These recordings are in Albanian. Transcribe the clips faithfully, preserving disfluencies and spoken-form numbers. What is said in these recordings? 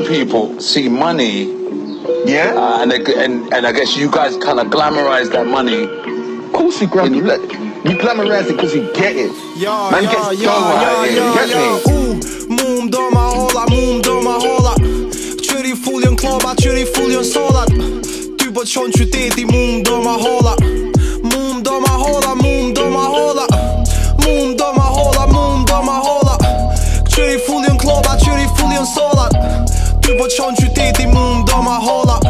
people see money, yeah, uh, and, they, and and I guess you guys kind of glamorize that money. Of course we glamorize it. We glamorize it because we get it. Ja, Man ja, gets ja, dough ja, out here, ja, you get ja. me? Uh, mum do ma holla, mum do ma holla. Qyri fulljon kloba, qyri fulljon sodat. Ty po qon qyteti, mum do ma holla. Mum do ma holla, mum do ma holla. Mum do ma holla, mum do ma holla. Qyri fulljon kloba, qyri fulljon sodat. Ty po qon qyteti, mum do ma holla.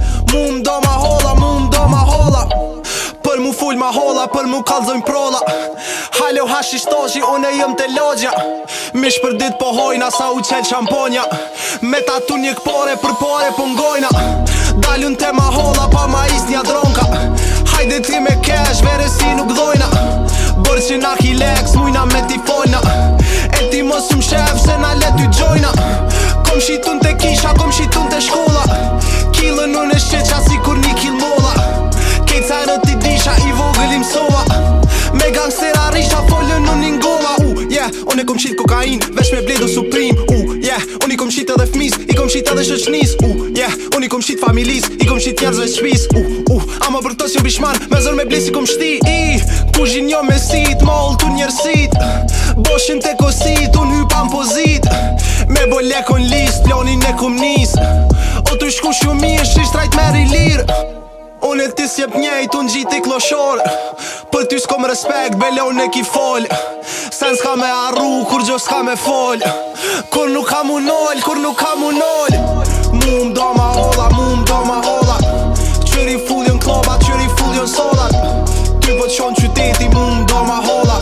Mum do ma holla, mum do ma holla. Për mu full ma holla, për mu kalzojnë prolla. Halo hashi shtoshi, une jëm të logja. Mish për dit po hojna, sa u qel shamponja. Me tatu një këpore, për pore po ngojna. Dalun te ma holla, pa ma is nja dronka. Hajde ti me cash, vere si nuk dojna. Bërë që na hilex, mujna me ti folna. E ti mos më shef, se na let ty gjojna. Kom shitun te kisha, kom shitun te shkolla. Kilën unë e shqeqa si kur një kill molla. Kejt sajrët i disha, i vogël i msova. Me gangstera risha, folën unë i ngova. uh, Yeah, unë e kom qit kokain, vesh me bledo Supreme. uh, Yeah, unë i kom qit edhe fmis, i kom qit edhe shëqnis. uh, Yeah, unë i kom qit familis, i kom qit njerëzve shpis. uh, uh, Ama për tos jo bishman, me zër me bles i kom shti. I, kushin jo me sit, moll tu njerësit. Boshin te kosit, unë hypan pozit. Me bo lekon list, planin e kom nis. O të shku shumë i shi shtrajt meri lir. Unë e ti s'jep njejt, unë gjiti kloshor. Për ty s'kom respekt, bele unë e ki fol. Sen s'ka me arru, kur gjo s'ka me fol. Kur nuk ka mu nol, kur nuk ka mu nol. Mum do ma holla, mum do ma holla. Qyri fulljon kloba, qyri fulljon sodat. Ty po qon qyteti, mum do ma holla.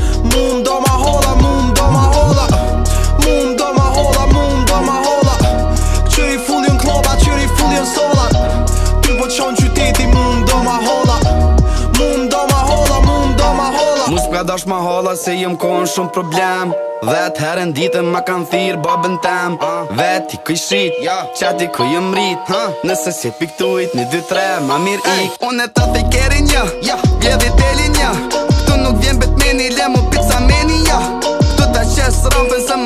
Mum do ma holla, mum do ma holla. Mum do ma holla, mum do ma holla. Qyri fulljon kloba, qyri fulljon sodat. Ty po qon qyteti, mum do ma holla. Mum do ma holla, mum do ma holla. Mus ka dash ma holla se jem kon shumë problem. Vet herën ditën ma kan thirë babën tem. Vet i kuj shit, qati ku jem rrit. Nëse si piktujt, një, dy, tre, ma mir ik. Unë e ta thej keri një, vjedhi teli një. Këtu nuk vjen bet meni, le mu pizza meni, ja. Këtu ta qes rampën se